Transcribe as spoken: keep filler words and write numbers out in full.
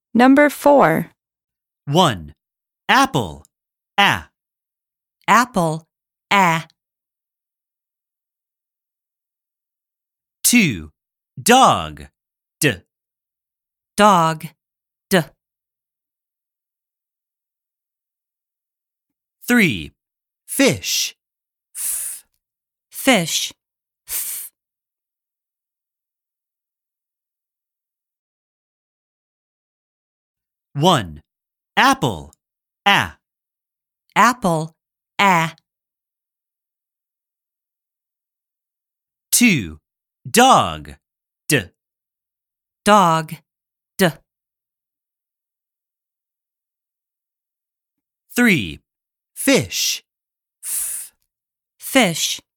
Number four. one. Apple. A. Apple, a. two. Dog. D. Dog, d. three. Fish. F. Fish, th. one. Apple. A. Apple, a. two. Dog. D. Dog, d. three. Fish. F. Fish,